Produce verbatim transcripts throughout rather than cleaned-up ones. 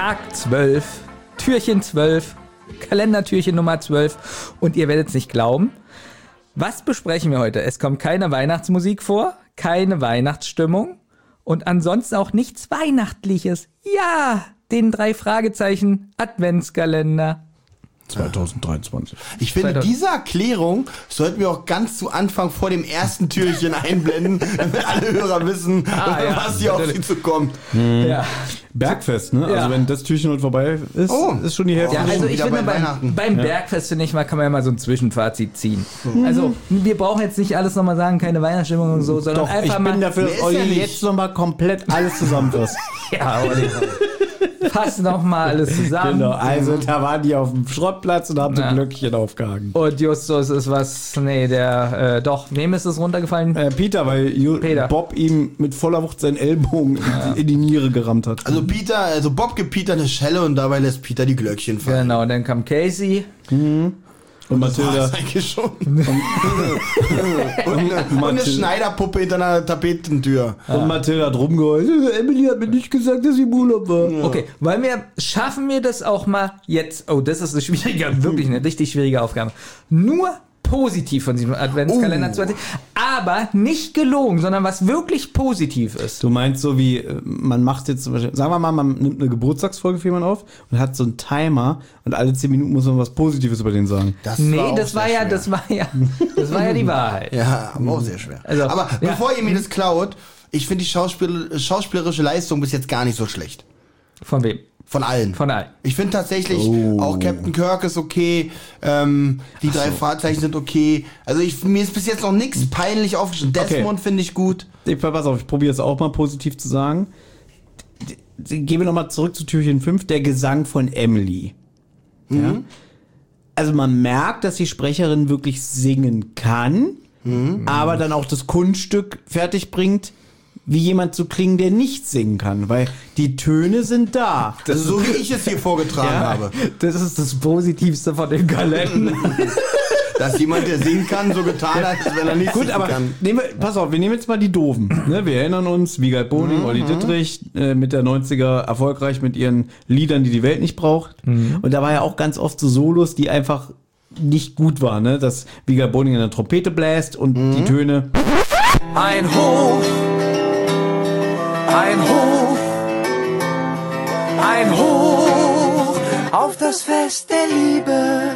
Tag zwölf, Türchen zwölf, Kalendertürchen Nummer zwölf und ihr werdet es nicht glauben. Was besprechen wir heute? Es kommt keine Weihnachtsmusik vor, keine Weihnachtsstimmung und ansonsten auch nichts Weihnachtliches. Ja, den drei Fragezeichen Adventskalender. zwanzig dreiundzwanzig. Ich finde, zweitausend diese Erklärung sollten wir auch ganz zu Anfang vor dem ersten Türchen einblenden, damit alle Hörer wissen, Ah, ja, was hier auf sie zukommt. Ja. Bergfest, ne? Ja. Also wenn das Türchen heute vorbei ist, Oh. ist schon die Hälfte. Ja, wir also sind ich wieder finde, bei beim, Weihnachten. beim Bergfest, finde ich mal, kann man ja mal so ein Zwischenfazit ziehen. Also, wir brauchen jetzt nicht alles nochmal sagen, keine Weihnachtsstimmung und so, sondern Doch, einfach ich mal... bin dafür, Wer dass ist Olli ja nicht? jetzt nochmal komplett alles zusammenfasst. Ja, Olli, fass nochmal alles zusammen. Genau, also da waren die auf dem Schrottplatz und haben so Ja. ein Glöckchen aufgehangen. Und Justus ist was, nee, der, äh, doch, wem ist es runtergefallen? Äh, Peter, weil Ju- Peter. Bob ihm mit voller Wucht seinen Ellbogen in, in die Niere gerammt hat. Also Peter, also Bob gibt Peter eine Schelle und dabei lässt Peter die Glöckchen fallen. Genau, und dann kam Casey. Und Mathilda, Das war's eigentlich schon. und, eine, und eine Mathilda. Schneiderpuppe hinter einer Tapetentür. und Mathilda hat rumgeheult. Emily hat mir nicht gesagt, dass sie im Urlaub war. Okay, wollen wir, schaffen wir das auch mal jetzt, oh, das ist eine schwierige, wirklich eine richtig schwierige Aufgabe. Nur positiv von diesem Adventskalender Oh. zwanzig, aber nicht gelogen, sondern was wirklich positiv ist. Du meinst so wie, äh, man macht jetzt zum Beispiel, sagen wir mal, man nimmt eine Geburtstagsfolge für jemanden auf und hat so einen Timer und alle zehn Minuten muss man was Positives über den sagen. Das Nee, auch das sehr war ja, schwer. das war ja, das war ja die Wahrheit. Ja, aber auch sehr schwer. Also, aber ja. bevor ihr mir das klaut, ich finde die Schauspiel schauspielerische Leistung bis jetzt gar nicht so schlecht. Von wem? Von allen. Von allen. Ich finde tatsächlich, Oh. auch Captain Kirk ist okay, ähm, die drei Fahrzeichen sind okay. Also ich, mir ist bis jetzt noch nichts peinlich aufgeschrieben. Desmond finde ich gut. Ich, pass auf, ich probiere es auch mal positiv zu sagen. D- d- Gehen wir nochmal zurück zu Türchen fünf, der Gesang von Emily. Ja? Also man merkt, dass die Sprecherin wirklich singen kann, aber dann auch das Kunststück fertig bringt, wie jemand zu klingen, der nicht singen kann, weil die Töne sind da. Also so wie ich es hier vorgetragen habe. Das ist das Positivste von dem Kalender. Dass jemand, der singen kann, so getan hat, als wenn er nicht Gut, singen aber kann. nehmen wir, pass auf, wir nehmen jetzt mal die Doofen. Ne, wir erinnern uns, Wiegald Boning, Olli Dittrich, äh, mit der neunziger erfolgreich mit ihren Liedern, die die Welt nicht braucht. Und da war ja auch ganz oft so Solos, die einfach nicht gut waren, ne? Dass Wiegald Boning in der Trompete bläst und die Töne. Ein Hoch, ein Hoch, ein Hoch auf das Fest der Liebe.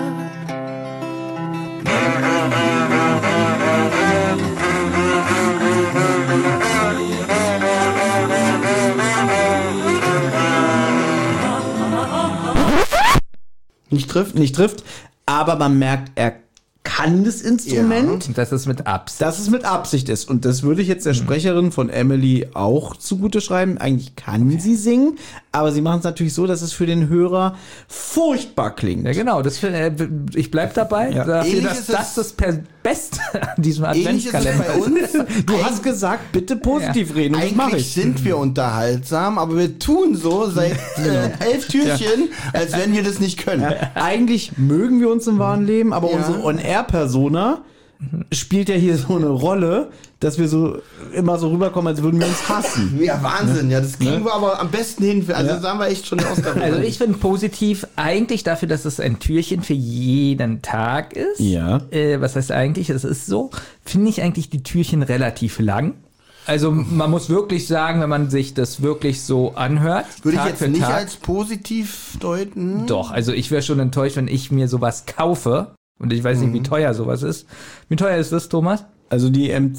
Nicht trifft, nicht trifft, aber man merkt, er kann das Instrument. Und das ist mit Absicht. Dass es mit Absicht ist. Und das würde ich jetzt der Sprecherin von Emily auch zugute schreiben. Eigentlich kann sie singen, aber sie machen es natürlich so, dass es für den Hörer furchtbar klingt. Ja, genau, das, äh, ich bleib dabei, Ja. dafür, Ähnlich dass ist das es- das per Beste an diesem Ähnlich ist es Adventskalender bei uns. Du hast gesagt, bitte positiv reden und das mache Eigentlich ich. sind wir unterhaltsam, aber wir tun so seit äh, elf Türchen, als wenn wir das nicht können. Eigentlich mögen wir uns im wahren Leben, aber Ja. unsere On-Air-Persona spielt ja hier so eine Rolle, dass wir so immer so rüberkommen, als würden wir uns hassen. Ja, Wahnsinn. Ja, das kriegen wir aber am besten hin. Also das haben wir echt schon die Oscar. Also ich finde positiv eigentlich dafür, dass es ein Türchen für jeden Tag ist. Ja. Äh, was heißt eigentlich? Es ist so, finde ich eigentlich die Türchen relativ lang. Also man muss wirklich sagen, wenn man sich das wirklich so anhört, Würde ich Tag jetzt für nicht Tag, als positiv deuten. doch, also ich wäre schon enttäuscht, wenn ich mir sowas kaufe und ich weiß nicht, wie teuer sowas ist. Wie teuer ist das, Thomas? Also die M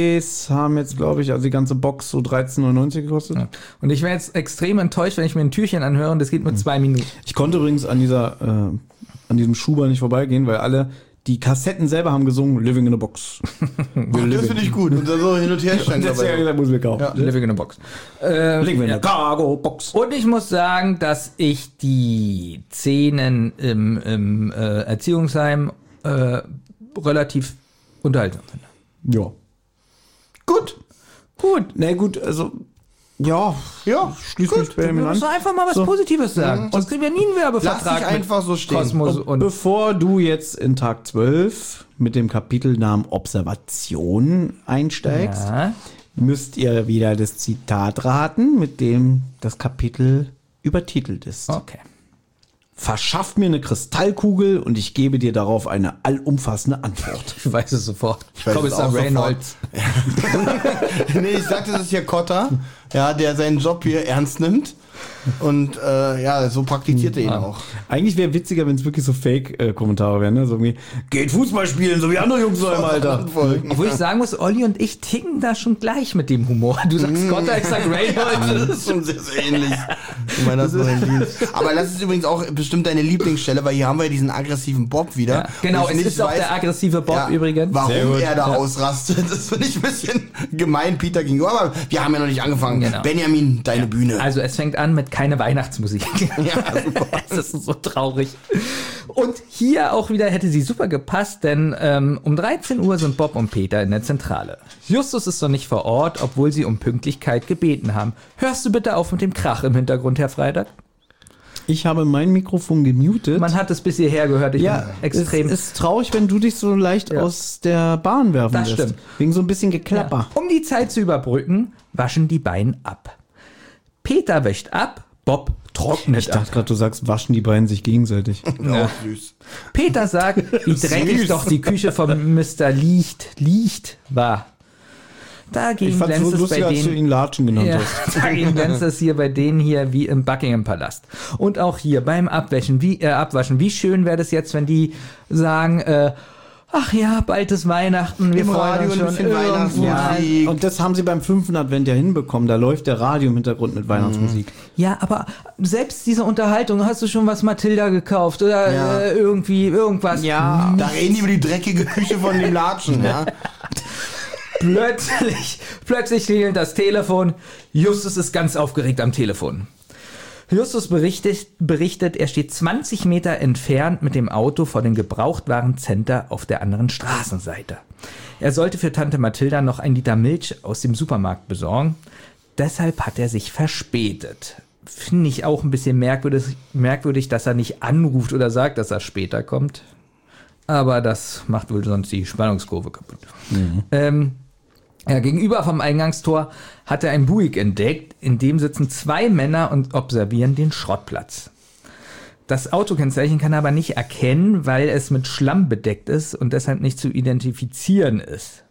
Cs haben jetzt, glaube ich, also die ganze Box so dreizehn neunundneunzig gekostet. Ja. Und ich wäre jetzt extrem enttäuscht, wenn ich mir ein Türchen anhöre und das geht nur zwei Minuten. Ich konnte übrigens an dieser, äh, an diesem Schuber nicht vorbeigehen, weil alle, die Kassetten selber haben gesungen, Living in a Box. Ach, das finde ich gut. Und dann so hin und her stand Das ja dabei. gesagt, muss wir kaufen. Ja. Living in a Box. Äh, Living in ja. a Cargo Box. Und ich muss sagen, dass ich die Szenen im, im äh, Erziehungsheim äh, relativ unterhaltsam finde. Ja. Gut. Gut. Na gut, also, ja, Ja, schließ mich bei Du mir musst an. einfach mal was So. Positives sagen. Sonst kriegen wir nie einen Lass Werbevertrag dich einfach so stehen. Kosmos Und und bevor du jetzt in Tag zwölf mit dem Kapitelnamen Observation einsteigst, ja. müsst ihr wieder das Zitat raten, mit dem das Kapitel übertitelt ist. Okay. Verschaff mir eine Kristallkugel und ich gebe dir darauf eine allumfassende Antwort. Ich weiß es sofort. Ich weiß es Kommissar auch Reynolds. Nee, ich sagte, das ist hier Kotter, ja, der seinen Job hier ernst nimmt. Und äh, ja, so praktiziert er ihn auch. Eigentlich wäre witziger, wenn es wirklich so Fake-Kommentare wären, ne? So irgendwie, geht Fußball spielen, so wie andere Jungs so im Alter. Obwohl ich sagen muss, Olli und ich ticken da schon gleich mit dem Humor. Du sagst Kotter, ich sag Reynolds. Das ist schon sehr, sehr ähnlich. Ich meine, das ist noch im Dienst. Aber das ist übrigens auch bestimmt deine Lieblingsstelle, weil hier haben wir ja diesen aggressiven Bob wieder. Ja, genau, Und es ich ist auch der aggressive Bob ja, übrigens. Warum Sehr gut. er da Ja. ausrastet, das finde ich ein bisschen gemein Peter gegenüber. Aber wir haben ja noch nicht angefangen. Genau. Benjamin, deine Bühne. Also es fängt an mit keine Weihnachtsmusik. Ja, super. Das ist so traurig. Und hier auch wieder hätte sie super gepasst, denn ähm, um dreizehn Uhr sind Bob und Peter in der Zentrale. Justus ist noch nicht vor Ort, obwohl sie um Pünktlichkeit gebeten haben. Hörst du bitte auf mit dem Krach im Hintergrund, Herr Freitag? Ich habe mein Mikrofon gemutet. Man hat es bis hierher gehört. Ich ja, bin extrem. es ist traurig, wenn du dich so leicht Ja. aus der Bahn werfen Das lässt. stimmt. Wegen so ein bisschen Geklapper. Um die Zeit zu überbrücken, waschen die beiden ab. Peter wäscht ab, Bob trocknet Ich ab. dachte gerade, du sagst, waschen die beiden sich gegenseitig. Ja. Auch süß. Peter sagt, wie dreckig Süß. doch die Küche von Mister Licht, Licht war. Ich Dagegen fand es so glänzt es lustig, bei als du denen... ihn Latschen genannt Ja, hast. dagegen glänzt es hier bei denen hier wie im Buckingham Palast. Und auch hier beim Abwäschen, wie, äh, Abwaschen. Wie schön wäre das jetzt, wenn die sagen, äh, ach ja, bald ist Weihnachten, wir Im freuen Radio uns ein schon. bisschen irgendwo. Weihnachtsmusik. Und das haben sie beim fünften Advent ja hinbekommen. Da läuft der Radio im Hintergrund mit Weihnachtsmusik. Ja, aber selbst diese Unterhaltung, hast du schon was Matilda gekauft oder Ja. äh, irgendwie irgendwas? Ja. Da reden die über die dreckige Küche von dem Latschen, ja. Plötzlich, plötzlich klingelt das Telefon. Justus ist ganz aufgeregt am Telefon. Justus berichtet, berichtet, er steht zwanzig Meter entfernt mit dem Auto vor dem Gebrauchtwarencenter auf der anderen Straßenseite. Er sollte für Tante Mathilda noch ein Liter Milch aus dem Supermarkt besorgen. Deshalb hat er sich verspätet. Finde ich auch ein bisschen merkwürdig, merkwürdig, dass er nicht anruft oder sagt, dass er später kommt. Aber das macht wohl sonst die Spannungskurve kaputt. Ähm, ja, gegenüber vom Eingangstor hat er ein Buick entdeckt, in dem sitzen zwei Männer und observieren den Schrottplatz. Das Autokennzeichen kann er aber nicht erkennen, weil es mit Schlamm bedeckt ist und deshalb nicht zu identifizieren ist.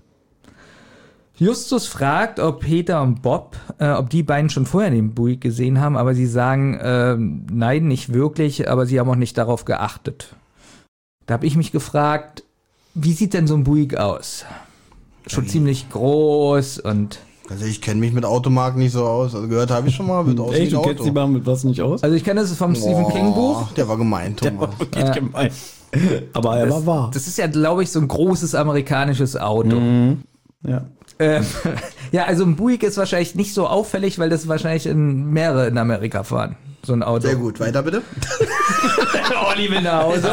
Justus fragt, ob Peter und Bob, äh, ob die beiden schon vorher den Buick gesehen haben, aber sie sagen, äh, nein, nicht wirklich, aber sie haben auch nicht darauf geachtet. Da habe ich mich gefragt, wie sieht denn so ein Buick aus? Schon ziemlich groß und... Also ich kenne mich mit Automarken nicht so aus. Also gehört habe ich schon mal, wird aus wie Echt, ein du Auto. kennst die Bahn mit was nicht aus? Also ich kenne das vom Stephen Boah, King Buch. Der war gemein, Thomas. Wirklich gemein. Aber er war wahr. Das ist ja, glaube ich, so ein großes amerikanisches Auto. Ja. Ähm, ja, also ein Buick ist wahrscheinlich nicht so auffällig, weil das wahrscheinlich in mehrere in Amerika fahren. So ein Auto. Sehr gut, weiter bitte. Olli will nach Hause.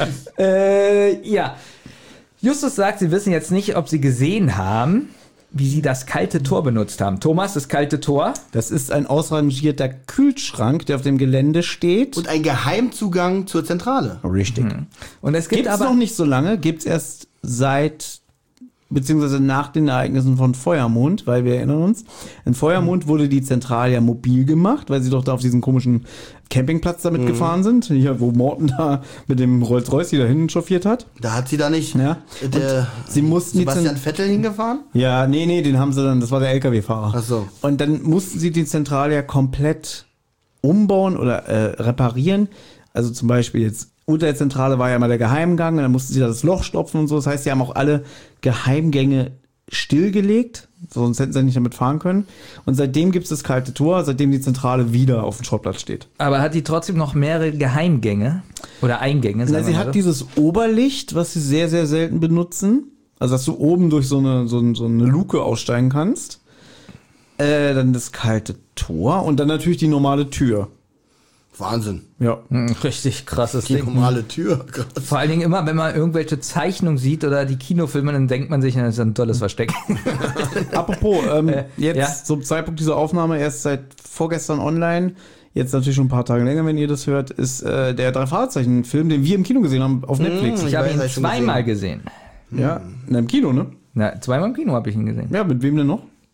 Äh, ja. Justus sagt, sie wissen jetzt nicht, ob sie gesehen haben, wie sie das kalte Tor benutzt haben. Thomas, das kalte Tor? Das ist ein ausrangierter Kühlschrank, der auf dem Gelände steht. Und ein Geheimzugang zur Zentrale. Richtig. Und es gibt Gibt's aber... noch nicht so lange, gibt's erst seit, beziehungsweise nach den Ereignissen von Feuermond, weil wir erinnern uns, in Feuermond wurde die Zentrale ja mobil gemacht, weil sie doch da auf diesen komischen Campingplatz damit gefahren sind, hier, wo Morten da mit dem Rolls-Royce die da hinten chauffiert hat. Da hat sie da nicht Ja. der Sie mussten die Sebastian Zent- Vettel hingefahren? Ja, nee, nee, den haben sie dann, das war der L K W-Fahrer. Ach so. Und dann mussten sie die Zentrale ja komplett umbauen oder äh, reparieren. Also zum Beispiel jetzt unter der Zentrale war ja mal der Geheimgang und dann mussten sie da das Loch stopfen und so. Das heißt, sie haben auch alle Geheimgänge stillgelegt, sonst hätten sie nicht damit fahren können. Und seitdem gibt es das kalte Tor, seitdem die Zentrale wieder auf dem Schrottplatz steht. Aber hat die trotzdem noch mehrere Geheimgänge? Oder Eingänge? Na, sagen sie wir hat so. dieses Oberlicht, was sie sehr, sehr selten benutzen. Also, dass du oben durch so eine, so, ein- so eine Luke aussteigen kannst. Äh, dann das kalte Tor und dann natürlich die normale Tür. Wahnsinn. Ja. Hm, richtig krasses Die Ding. normale Tür. Vor allen Dingen immer, wenn man irgendwelche Zeichnungen sieht oder die Kinofilme, dann denkt man sich, das ist ein tolles Versteck. Apropos, ähm, Äh, jetzt ja. zum Zeitpunkt dieser Aufnahme, erst seit vorgestern online, jetzt natürlich schon ein paar Tage länger, wenn ihr das hört, ist äh, der Drei-Fragezeichen-Film, den wir im Kino gesehen haben, auf Netflix. Ich Ich habe weiß, ihn hab ich schon zweimal gesehen. Ja, in einem Kino, ne? Na, zweimal im Kino habe ich ihn gesehen. Ja, mit wem denn noch?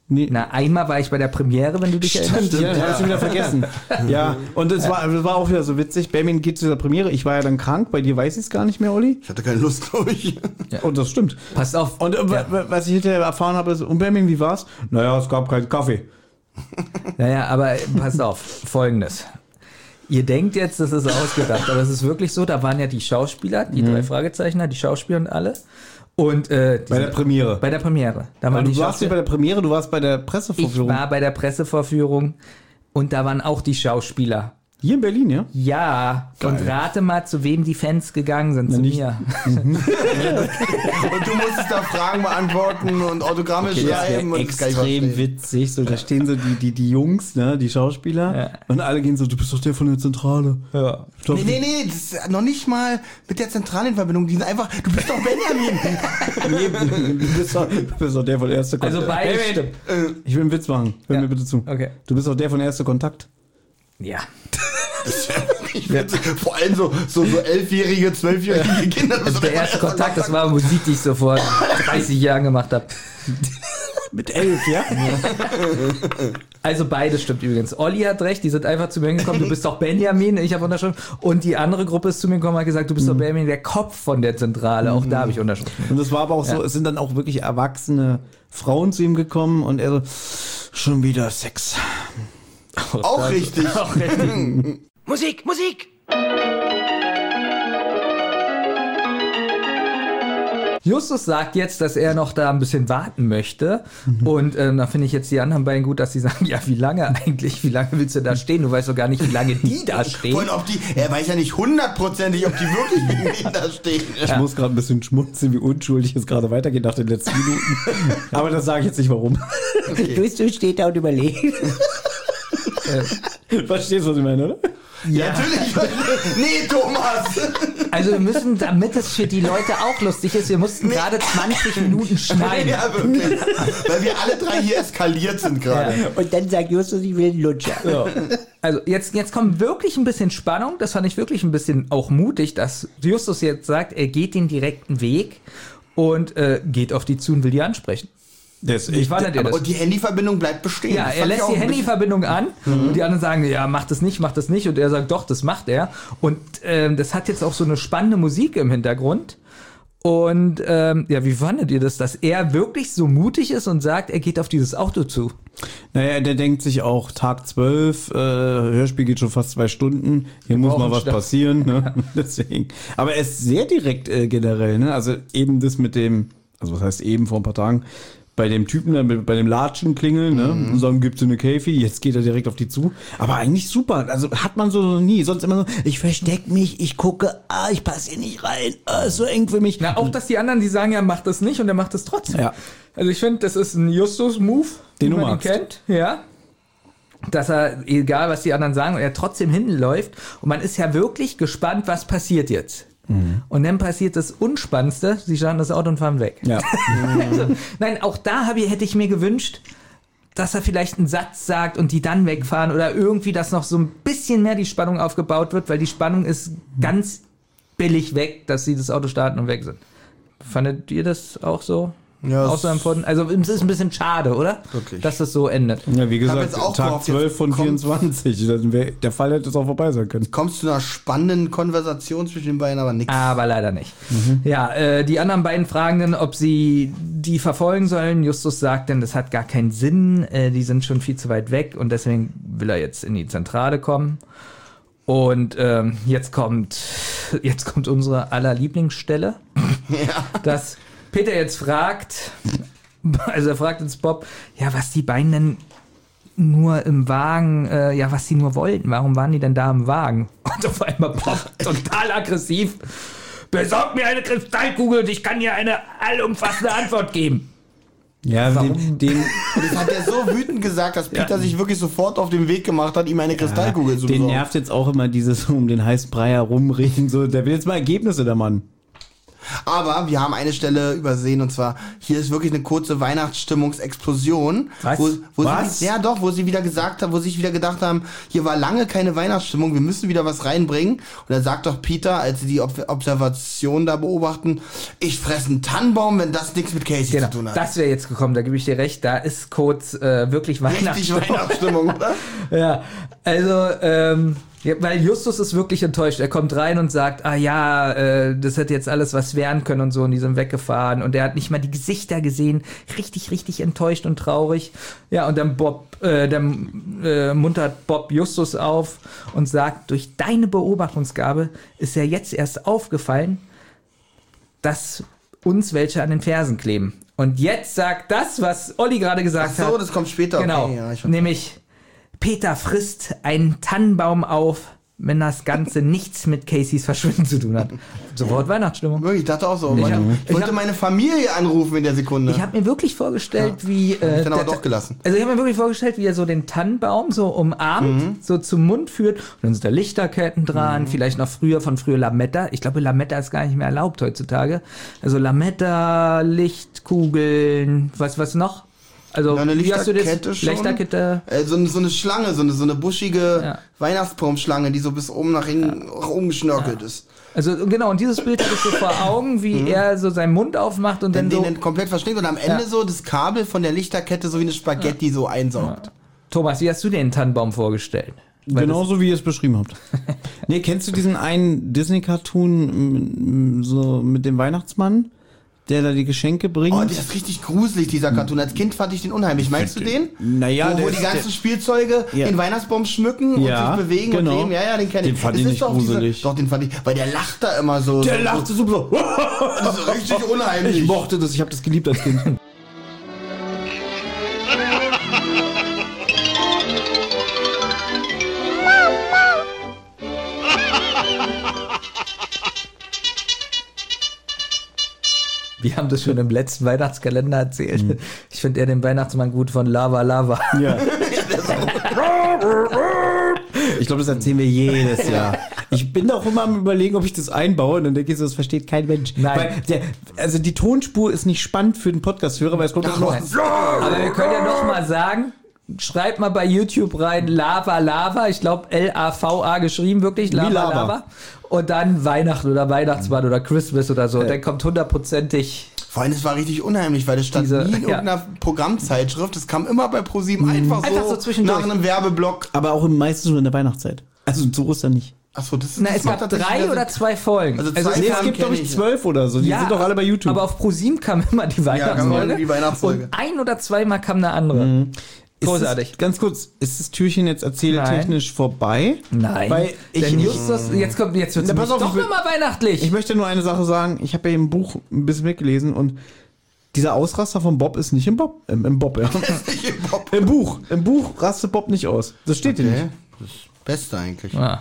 Nee. Na, einmal war ich bei der Premiere, wenn du dich erinnerst. Ja, das hast du wieder vergessen. Ja, und es war, das war auch wieder so witzig. Benjamin geht zu dieser Premiere. Ich war ja dann krank. Bei dir weiß ich es gar nicht mehr, Olli. Ich hatte keine Lust, glaube ich. Ja. Und das stimmt. Passt auf. Und äh, Ja. was ich hinterher erfahren habe, ist, und Benjamin, wie war's? Naja, es gab keinen Kaffee. Naja, aber passt auf. Folgendes. Ihr denkt jetzt, das ist ausgedacht, aber es ist wirklich so, da waren ja die Schauspieler, die Mhm. drei Fragezeichner, die Schauspieler und alle. Und, äh, Bei der Premiere. Bei der Premiere. Da Aber waren du die warst nicht bei der Premiere, du warst bei der Ich Pressevorführung. war bei der Pressevorführung und da waren auch die Schauspieler. Hier in Berlin, ja? Ja, und rate mal, zu wem die Fans gegangen sind, zu nicht- mir. Und du musstest da Fragen beantworten und Autogramme Das wäre schreiben. Und das kann ich extrem verstehen. witzig. So, da stehen so die, die, die Jungs, ne, die Schauspieler. Ja. Und alle gehen so, du bist doch der von der Zentrale. Ja. Ich glaub, Nee, nee, nee, das ist noch nicht mal mit der zentralen Verbindung. Die sind einfach, du bist doch Benjamin. nee, du, bist doch, du bist doch der von Erster Kontakt. Also beide Benjamin, stimmt. ich will einen Witz machen. Hör Ja. mir bitte zu. Okay. Du bist doch der von Erster Kontakt. Ja. Das ist ja wirklich witzig. Vor allem so, so, so elfjährige, zwölfjährige Kinder. Also der erste Kontakt, das war Musik, die ich so vor dreißig Jahren gemacht habe. Mit elf, ja? Also beides stimmt übrigens. Olli hat recht, die sind einfach zu mir gekommen, du bist doch Benjamin, ich habe unterschrieben. Und die andere Gruppe ist zu mir gekommen und hat gesagt, du bist doch Benjamin, der Kopf von der Zentrale. Auch da habe ich unterschrieben. Und es war aber auch so, Ja. es sind dann auch wirklich erwachsene Frauen zu ihm gekommen und er so, schon wieder Sex. Auch richtig. Musik, Musik! Justus sagt jetzt, dass er noch da ein bisschen warten möchte. Und ähm, da finde ich jetzt die anderen beiden gut, dass sie sagen, ja, wie lange eigentlich? Wie lange willst du da stehen? Du weißt doch gar nicht, wie lange die da stehen. Und ob die, er weiß ja nicht hundertprozentig, ob die wirklich mit ihm da stehen. Ich muss gerade ein bisschen schmunzeln, wie unschuldig es gerade weitergeht nach den letzten Minuten. Aber das sage ich jetzt nicht, warum. Du steht da und überlegt. Verstehst du, was ich meine, oder? Ja, natürlich. Nee, Thomas. Also wir müssen, damit es für die Leute auch lustig ist, wir mussten gerade zwanzig Minuten schneiden. Ja, wirklich. Weil wir alle drei hier eskaliert sind gerade. Und dann sagt Justus, ich will einen Lutscher. So. Also jetzt, jetzt kommt wirklich ein bisschen Spannung. Das fand ich wirklich ein bisschen auch mutig, dass Justus jetzt sagt, er geht den direkten Weg und äh, geht auf die zu und will die ansprechen. Das Wie fandet ihr das? Und die Handyverbindung bleibt bestehen. Ja, Das er fand ich lässt auch die ein bisschen- Handyverbindung an und die anderen sagen, ja, mach das nicht, mach das nicht. Und er sagt, doch, das macht er. Und ähm, das hat jetzt auch so eine spannende Musik im Hintergrund. Und ähm, ja, wie fandet ihr das, dass er wirklich so mutig ist und sagt, er geht auf dieses Auto zu? Naja, der denkt sich auch, Tag zwölf, äh, Hörspiel geht schon fast zwei Stunden, hier muss mal brauchen was Stoff. passieren. Ne? Deswegen. Aber er ist sehr direkt äh, generell. Ne? Also eben das mit dem, also was heißt eben vor ein paar Tagen, bei dem Typen, da mit- bei dem Latschen klingeln, ne? Und sagen, gibt's eine Käfi, jetzt geht er direkt auf die zu. Aber eigentlich super. Also hat man so noch nie. Sonst immer so, ich versteck mich, ich gucke, ah, ich passe hier nicht rein, ah, ist so eng für mich. Na, auch dass die anderen, die sagen, er macht das nicht und er macht es trotzdem. Ja. Also ich finde, das ist ein Justus-Move, Den wie du man ihn magst. kennt. Ja. Dass er, egal was die anderen sagen, er trotzdem hinläuft. Und man ist ja wirklich gespannt, was passiert jetzt. Mhm. Und dann passiert das Unspannendste, sie starten das Auto und fahren weg. Ja. Also, nein, auch da hab ich, hätte ich mir gewünscht, dass er vielleicht einen Satz sagt und die dann wegfahren oder irgendwie, dass noch so ein bisschen mehr die Spannung aufgebaut wird, weil die Spannung ist ganz billig weg, dass sie das Auto starten und weg sind. Fandet ihr das auch so? Ja, auch so empfunden? Also es ist ein bisschen schade, oder? Wirklich. Dass das so endet. Ja, wie hab gesagt, jetzt auch Tag gehofft, zwölf jetzt von kommt- vierundzwanzig. Dann wär, der Fall hätte es auch vorbei sein können. Kommst zu einer spannenden Konversation zwischen den beiden, aber nichts. Aber leider nicht. Ja, äh, die anderen beiden Fragenden, ob sie die verfolgen sollen. Justus sagt denn, das hat gar keinen Sinn. Äh, die sind schon viel zu weit weg und deswegen will er jetzt in die Zentrale kommen. Und ähm, jetzt kommt jetzt kommt unsere aller Lieblingsstelle, dass Peter jetzt fragt, also er fragt uns Bob, ja, was die beiden denn nur im Wagen, äh, ja, was sie nur wollten. Warum waren die denn da im Wagen? Und auf einmal Bob, total aggressiv, besorg mir eine Kristallkugel und ich kann dir eine allumfassende Antwort geben. Ja, den, den, Das hat er so wütend gesagt, dass Peter sich wirklich sofort auf den Weg gemacht hat, ihm eine Kristallkugel zu den besorgen. nervt jetzt auch immer dieses um den heißen Brei herumreden. So, der will jetzt mal Ergebnisse, der Mann. Aber wir haben eine Stelle übersehen und zwar, hier ist wirklich eine kurze Weihnachtsstimmungsexplosion. Was? Wo, wo Was? Sie, ja doch, wo sie wieder gesagt haben, wo sie sich wieder gedacht haben, hier war lange keine Weihnachtsstimmung, wir müssen wieder was reinbringen. Und dann sagt doch Peter, als sie die Ob- Observation da beobachten, ich fresse einen Tannenbaum, wenn das nichts mit Casey Genau, zu tun hat. das wäre jetzt gekommen, da gebe ich dir recht, da ist kurz äh, wirklich Richtig Weihnachtsstimmung. Weihnachtsstimmung, oder? Ja, also, ähm, ja, weil Justus ist wirklich enttäuscht. Er kommt rein und sagt, ah ja, äh, das hätte jetzt alles was werden können und so, und die sind weggefahren. Und er hat nicht mal die Gesichter gesehen. Richtig, richtig enttäuscht und traurig. Ja, und dann Bob, äh, dann äh, muntert Bob Justus auf und sagt, durch deine Beobachtungsgabe ist ja jetzt erst aufgefallen, dass uns welche an den Fersen kleben. Und jetzt sagt das, was Olli gerade gesagt Ach so, hat. das kommt später. Genau, Okay, ja, ich nämlich Peter frisst einen Tannenbaum auf, wenn das Ganze nichts mit Caseys Verschwinden zu tun hat. Sofort Weihnachtsstimmung. Wirklich, ich dachte auch so. Ich Mann, hab- ich, ich wollte hab- meine Familie anrufen in der Sekunde. Ich habe mir wirklich vorgestellt, wie... Äh, ich dann aber der- doch gelassen. Also ich habe mir wirklich vorgestellt, wie er so den Tannenbaum so umarmt, so zum Mund führt. Und dann sind da Lichterketten dran, vielleicht noch früher von früher Lametta. Ich glaube, Lametta ist gar nicht mehr erlaubt heutzutage. Also Lametta, Lichtkugeln, was was noch? Also Ja, eine wie hast du das? Lichterkette schon. Lichterkette. Äh, so, eine- so eine Schlange, so eine, so eine buschige Ja. Weihnachtsbaumschlange, die so bis oben nach hinten umgeschnörkelt ist. Also genau, und dieses Bild hatte ich so vor Augen, wie er so seinen Mund aufmacht und Dann dann den so... dann komplett verschlingt und am Ende Ja. so das Kabel von der Lichterkette so wie eine Spaghetti so einsaugt. Thomas, wie hast du dir den Tannenbaum vorgestellt? Weil Genauso wie ihr es beschrieben habt. Nee, kennst du diesen einen Disney-Cartoon m, m, so mit dem Weihnachtsmann, der da die Geschenke bringt? Oh, der ist richtig gruselig, dieser Cartoon. Als Kind fand ich den unheimlich. Meinst du den? Naja, wo, der wo ist- die ganzen der- Spielzeuge Ja. den Weihnachtsbaum schmücken Ja, und sich bewegen genau. und leben. Ja, ja, den kenne ich. Den fand Es ich ist nicht doch diese- gruselig. Doch, den fand ich, weil der lacht da immer so. Der so, lachte so. so. Das ist richtig unheimlich. Ich mochte das, ich habe das geliebt als Kind. wir haben das schon im letzten Weihnachtskalender erzählt. Ich finde eher den Weihnachtsmann gut von Lava Lava. Ja. Ich glaube, das erzählen wir jedes Jahr. Ich bin auch immer am Überlegen, ob ich das einbaue und dann denke ich so, das versteht kein Mensch. Nein. Weil der, also die Tonspur ist nicht spannend für den Podcast-Hörer, weil es kommt Ach, noch. was? Aber wir können ja noch mal sagen, schreibt mal bei YouTube rein Lava Lava, ich glaube L A V A geschrieben, wirklich Lava Lava. Lava. Und dann Weihnachten oder Weihnachtsmann oder Christmas oder so. Dann kommt hundertprozentig... Vor allem, es war richtig unheimlich, weil das stand Diese- nie in ja. irgendeiner Programmzeitschrift. Das kam immer bei ProSieben einfach, Einfach so, so zwischendurch. nach einem Werbeblock. Aber auch meistens nur in der Weihnachtszeit. Also zu Ostern nicht. Achso, das ist Na, das es war gab tatsächlich drei wieder so- oder zwei Folgen. Also Also zwei es Nee, kam- es gibt, glaube kenn ich, ich. zwölf oder so. Die sind doch alle bei YouTube. Aber auf ProSieben kam immer die kam Weihnachtsfolge. immer die Weihnachtsfolge. Und ein oder zweimal kam eine andere. Ist Großartig. Es, ganz kurz, ist das Türchen jetzt erzähltechnisch vorbei? Nein. Weil ich, Denn ich, Justus, jetzt kommt, jetzt wird's Na, pass nämlich auf, doch ich will- immer weihnachtlich. ich möchte nur eine Sache sagen. Ich habe ja im Buch ein bisschen mitgelesen und dieser Ausraster von Bob ist nicht im Bob. Im, im Bob, ja. Im Buch. Im Buch rastet Bob nicht aus. Das steht hier Okay. nicht. Das Beste eigentlich. Ja.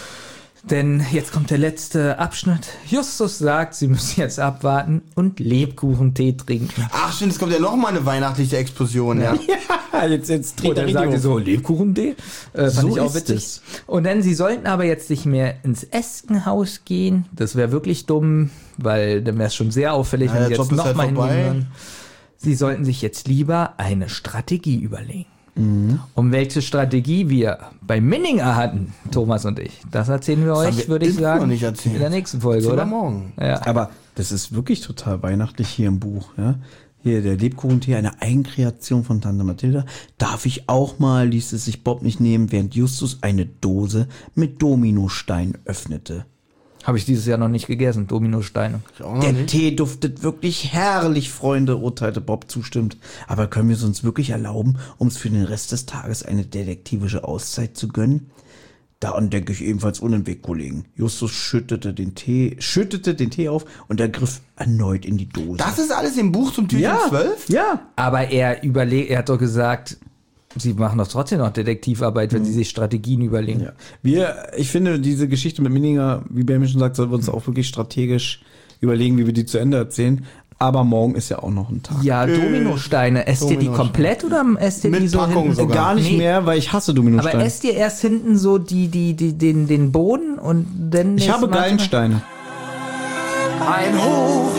Denn jetzt kommt der letzte Abschnitt. Justus sagt, sie müssen jetzt abwarten und Lebkuchentee trinken. Ach stimmt, es kommt ja noch mal eine weihnachtliche Explosion, ja. Ja, jetzt, jetzt dreht Und er dann sagt richtig er um. so, Lebkuchentee? Äh, fand So ich auch ist witzig. es. Und dann, sie sollten aber jetzt nicht mehr ins Eskenhaus gehen. Das wäre wirklich dumm, weil dann wäre es schon sehr auffällig, Ja, wenn sie der jetzt Job ist halt nochmal hingehen vorbei. würden. Sie sollten sich jetzt lieber eine Strategie überlegen. Mhm. Um welche Strategie wir bei Minninger hatten, Thomas und ich, das erzählen wir haben euch, wir würde ich immer sagen, noch nicht erzählt. in der nächsten Folge, Erzählen wir oder? morgen. Ja. Aber das ist wirklich total weihnachtlich hier im Buch. Ja? Hier der Lebkuchentee, eine Eigenkreation von Tante Mathilda. Darf ich auch mal, ließ es sich Bob nicht nehmen, während Justus eine Dose mit Dominosteinen öffnete. Habe ich dieses Jahr noch nicht gegessen, Dominosteine. Ich auch noch Der nicht. Tee duftet wirklich herrlich, Freunde, urteilte Bob zustimmt. Aber können wir es uns wirklich erlauben, uns für den Rest des Tages eine detektivische Auszeit zu gönnen? Daran denke ich ebenfalls unentwegt, Kollegen. Justus schüttete den Tee, schüttete den Tee auf und er griff erneut in die Dose. Das ist alles im Buch zum Türchen ja, zwölf? ja. Aber er überlegt, er hat doch gesagt, sie machen doch trotzdem noch Detektivarbeit, wenn sie sich Strategien überlegen. Ja. Wir, ich finde, diese Geschichte mit Minninger, wie Benjamin schon sagt, sollten wir uns auch wirklich strategisch überlegen, wie wir die zu Ende erzählen. Aber morgen ist ja auch noch ein Tag. Ja, Dominosteine. Esst ihr die Dominosteine. komplett oder esst ihr Mit die so Packung hinten? sogar. Gar nicht Nee. mehr, weil ich hasse Aber Dominosteine. esst ihr erst hinten so die, die, die, den, den Boden und dann... Ich nächstes habe Mal- Gallensteine. Ein Hoch,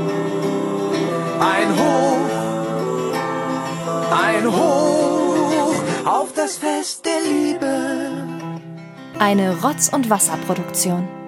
ein Hoch, ein Hoch auf das Fest der Liebe. Eine Rotz- und Wasserproduktion.